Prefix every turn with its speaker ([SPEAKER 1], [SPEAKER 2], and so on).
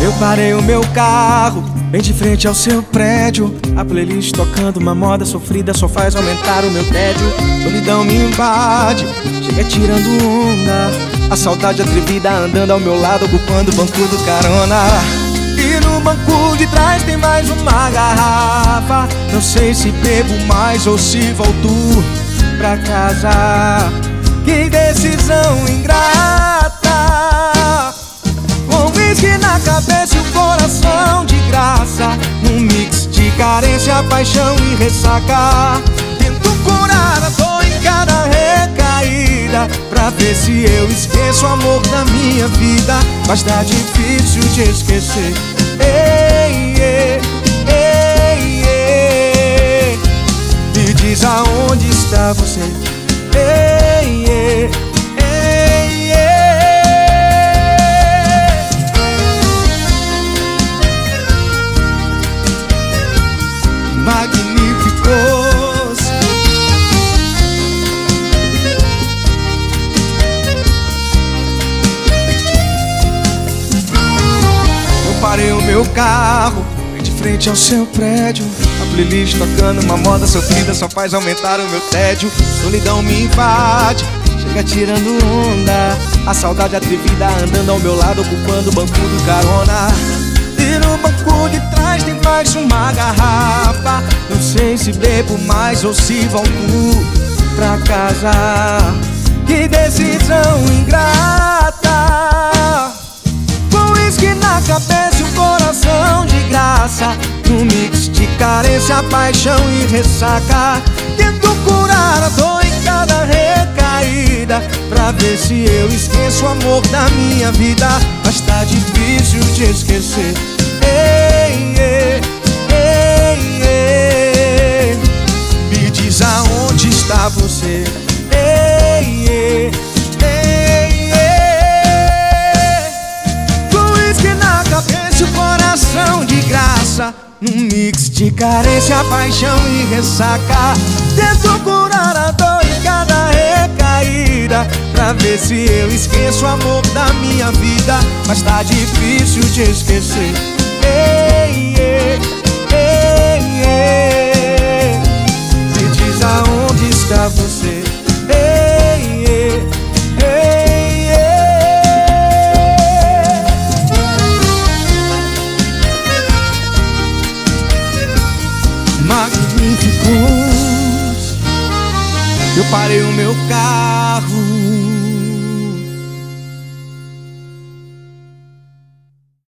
[SPEAKER 1] Eu parei o meu carro bem de frente ao seu prédio. A playlist tocando uma moda sofrida só faz aumentar o meu tédio. Solidão me invade, chega tirando onda. A saudade atrevida andando ao meu lado, ocupando o banco do carona. E no banco de trás tem mais uma garrafa. Não sei se bebo mais ou se volto pra casa. Que decisão ingrata. Com whisky na cabeça e o coração de graça, um mix de carência, paixão e ressaca. Tento curar a dor em cada recaída, pra ver se eu esqueço o amor da minha vida. Mas tá difícil de esquecer. Ei, ei, ei, ei. Me diz aonde está você. Ei, ei, ei, ei. Magníficos. Eu parei o meu carro bem de frente ao seu prédio. A playlist tocando uma moda sofrida só faz aumentar o meu tédio. Solidão me invade, chega tirando onda. A saudade atrevida andando ao meu lado, ocupando o banco do carona. E no banco de trás tem mais uma garrafa. Não sei se bebo mais ou se volto pra casa. Que decisão ingrata. Com whisky na cabeça e o coração de graça, um mix de carência, paixão e ressaca. Tento curar a dor em cada recaída, pra ver se eu esqueço o amor da minha vida. Mas tá difícil de esquecer. Ei, ei, ei, ei. Me diz aonde está você. Ei, ei, ei, ei. Com whisky na cabeça e o coração de graça, um mix de carência, paixão e ressaca. Tento curar a dor em cada recaída, pra ver se eu esqueço o amor da minha vida. Mas tá difícil de esquecer. Ei, ei, ei, ei. Me diz aonde está você. Ei, ei, ei, ei. Magníficos. Eu parei o meu carro